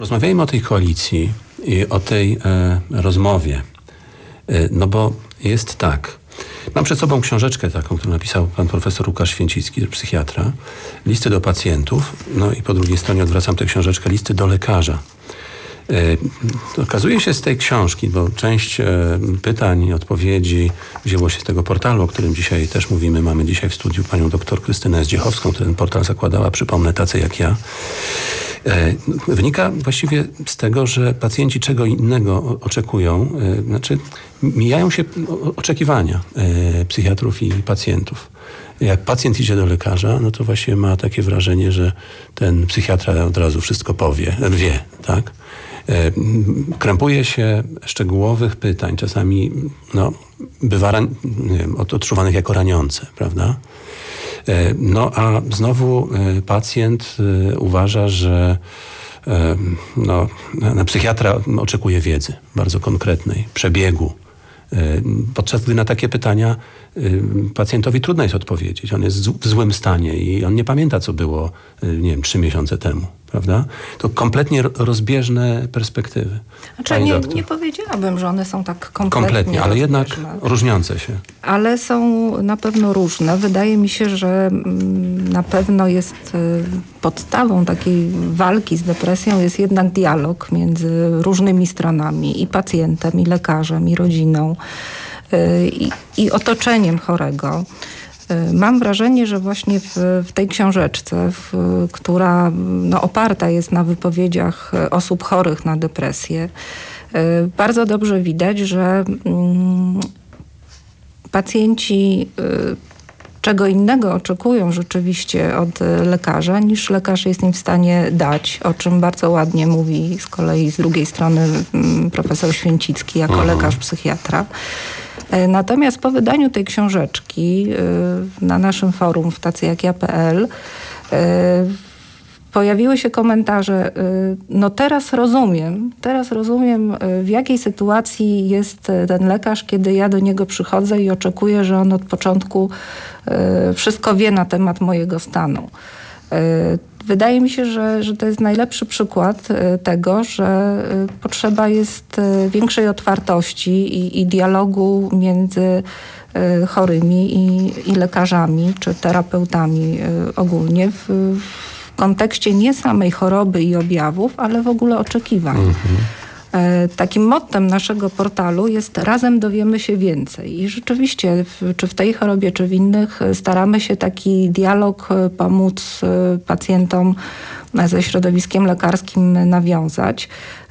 Rozmawiajmy o tej koalicji i o tej rozmowie, no bo jest tak. Mam przed sobą książeczkę taką, którą napisał pan profesor Łukasz Święcicki, psychiatra, listy do pacjentów, no i po drugiej stronie odwracam tę książeczkę, listy do lekarza. Okazuje się z tej książki, bo część pytań i odpowiedzi wzięło się z tego portalu, o którym dzisiaj też mówimy. Mamy dzisiaj w studiu panią doktor Krystynę Zdziechowską, która ten portal zakładała, przypomnę, tacy jak ja. Wynika właściwie z tego, że pacjenci czego innego oczekują, znaczy mijają się oczekiwania psychiatrów i pacjentów. Jak pacjent idzie do lekarza, no to właśnie ma takie wrażenie, że ten psychiatra od razu wszystko wie, tak? Krępuje się szczegółowych pytań, czasami bywa odczuwanych jako raniące, prawda? No a znowu pacjent uważa, że psychiatra oczekuje wiedzy bardzo konkretnej, przebiegu. Podczas gdy na takie pytania pacjentowi trudno jest odpowiedzieć. On jest w złym stanie i on nie pamięta, co było, 3 miesiące temu, prawda? To kompletnie rozbieżne perspektywy. Znaczy, nie powiedziałabym, że one są tak kompletnie ale jednak różniące się. Ale są na pewno różne. Wydaje mi się, że na pewno jest podstawą takiej walki z depresją jest jednak dialog między różnymi stronami, i pacjentem, i lekarzem, i rodziną, i otoczeniem chorego. Mam wrażenie, że właśnie w tej książeczce, która oparta jest na wypowiedziach osób chorych na depresję, bardzo dobrze widać, że pacjenci czego innego oczekują rzeczywiście od lekarza, niż lekarz jest im w stanie dać, o czym bardzo ładnie mówi z kolei z drugiej strony profesor Święcicki jako lekarz psychiatra. Natomiast po wydaniu tej książeczki na naszym forum w tacyjakja.pl pojawiły się komentarze, teraz rozumiem, w jakiej sytuacji jest ten lekarz, kiedy ja do niego przychodzę i oczekuję, że on od początku wszystko wie na temat mojego stanu. Wydaje mi się, że to jest najlepszy przykład tego, że potrzeba jest większej otwartości i dialogu między chorymi i lekarzami, czy terapeutami ogólnie w kontekście nie samej choroby i objawów, ale w ogóle oczekiwań. Takim mottem naszego portalu jest razem dowiemy się więcej. I rzeczywiście, czy w tej chorobie, czy w innych, staramy się taki dialog pomóc pacjentom ze środowiskiem lekarskim nawiązać.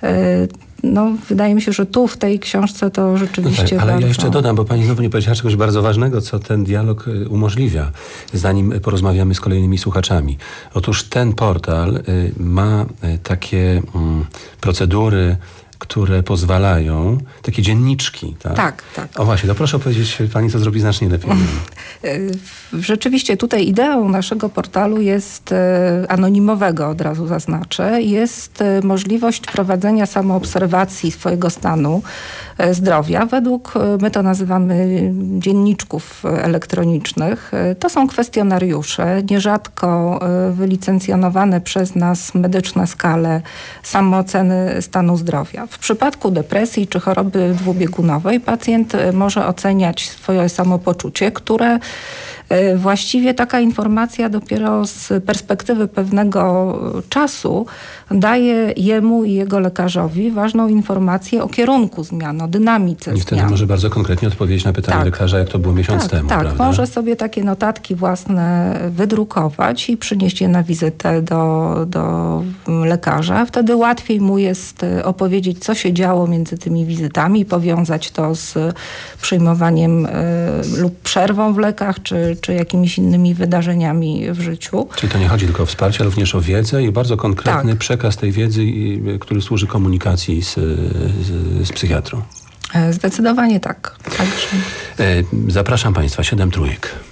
Wydaje mi się, że tu w tej książce to rzeczywiście ale bardzo... ja jeszcze dodam, bo pani znowu nie powiedziała czegoś bardzo ważnego, co ten dialog umożliwia, zanim porozmawiamy z kolejnymi słuchaczami. Otóż ten portal ma takie procedury, które pozwalają, takie dzienniczki, tak? Tak. O właśnie, to proszę powiedzieć pani, co zrobi znacznie lepiej. Rzeczywiście tutaj ideą naszego portalu jest, anonimowego od razu zaznaczę, jest możliwość prowadzenia samoobserwacji swojego stanu zdrowia według, my to nazywamy dzienniczków elektronicznych. To są kwestionariusze, nierzadko wylicencjonowane przez nas medyczne skale samooceny stanu zdrowia. W przypadku depresji czy choroby dwubiegunowej pacjent może oceniać swoje samopoczucie, które właściwie taka informacja dopiero z perspektywy pewnego czasu daje jemu i jego lekarzowi ważną informację o kierunku zmian, o dynamice zmian. I wtedy może bardzo konkretnie odpowiedzieć na pytanie lekarza, jak to było miesiąc temu. Tak, prawda? Może sobie takie notatki własne wydrukować i przynieść je na wizytę do lekarza. Wtedy łatwiej mu jest opowiedzieć, co się działo między tymi wizytami, powiązać to z przyjmowaniem lub przerwą w lekach, czy jakimiś innymi wydarzeniami w życiu. Czyli to nie chodzi tylko o wsparcie, ale również o wiedzę i bardzo konkretny przekaz tej wiedzy, który służy komunikacji z psychiatrą. Zdecydowanie tak. Także. Zapraszam państwa, 7 trójek.